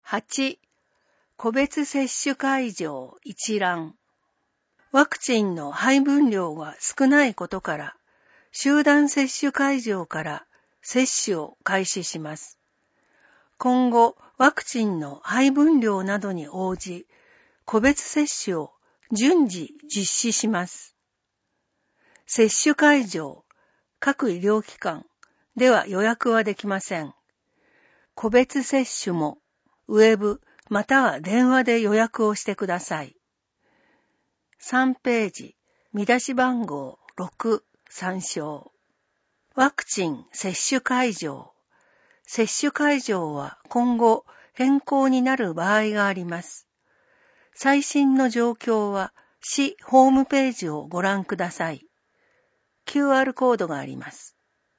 8、個別接種会場一覧。ワクチンの配分量が少ないことから、集団接種会場から接種を開始します。今後、ワクチンの配分量などに応じ、個別接種を順次実施します。接種会場、各医療機関では予約はできません。個別接種もウェブまたは電話で予約をしてください。3ページ、見出し番号6参照。ワクチン接種会場。接種会場は今後変更になる場合があります。最新の状況は市ホームページをご覧ください。QR コードがあります。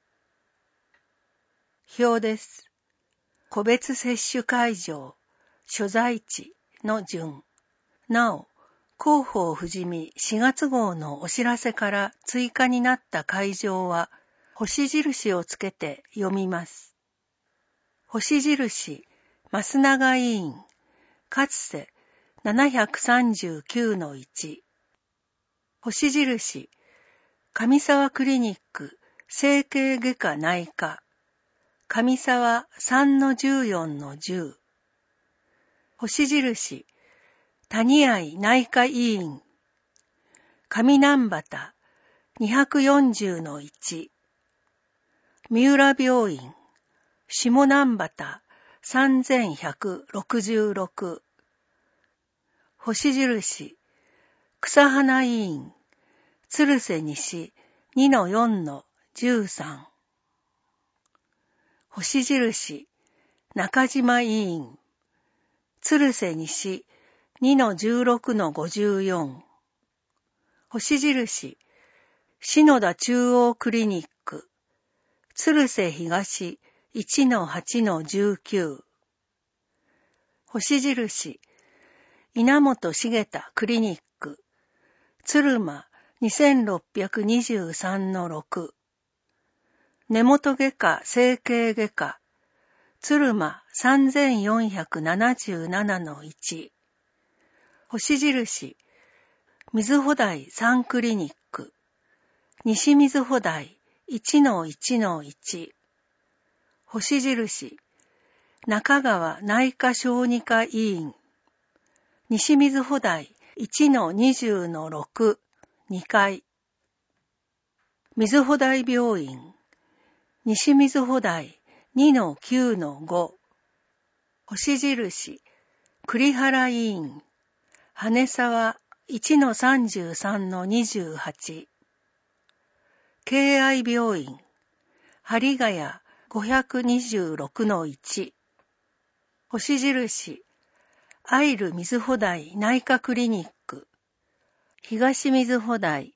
表です。個別接種会場、所在地の順。なお、広報ふじみ4月号のお知らせから追加になった会場は、星印をつけて読みます。星印、増永委員、かつて739-1。星印、上沢クリニック、整形外科内科、上沢 3-14-10。星印、谷合内科医院、上南畑 240-1。三浦病院、下南畑 3166。星印、草花医院、鶴瀬西 2-4-13。星印、中島医院、鶴瀬西 2-16-54。星印、篠田中央クリニック、鶴瀬東 1-8-19。星印、稲本茂田クリニック、鶴間 2623-6。根元外科整形外科、鶴間 3477-1。星印、水穂台3クリニック、西水穂台 1-1-1。星印、中川内科小児科医院、西水穂台 1-20-6、2階。水穂台病院、西水穂台 2-9-5。星印、栗原医院、羽沢 1-33-28。敬愛病院、針ヶ谷 526-1。星印、愛留水穂台内科クリニック、東水穂台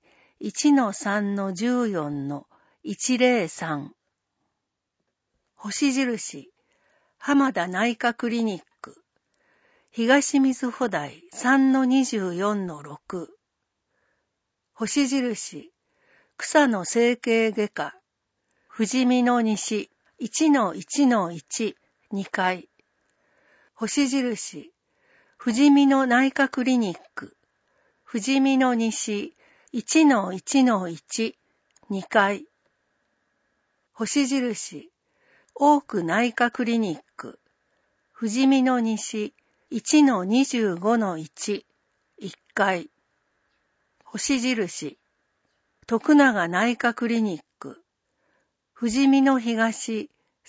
1-3-14-103。星印、浜田内科クリニック、東水穂台 3-24-6。星印、草野整形外科、富士見の西 1-1-1、2階。星印、富士見の内科クリニック、富士見の西 1-1-1、2階。星印、大久内科クリニック、富士見の西 1-25-1、1階。星印、徳永内科クリニック、富士見の東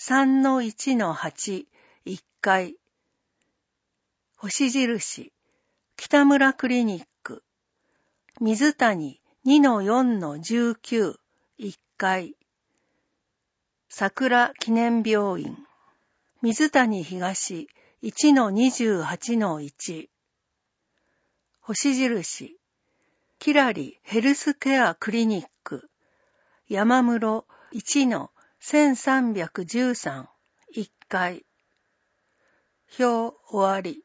3-1-8、1階。星印、北村クリニック、水谷 2-4-19、1階。桜記念病院、水谷東 1-28-1。星印、キラリヘルスケアクリニック、山室 1-1313、1階。表終わり。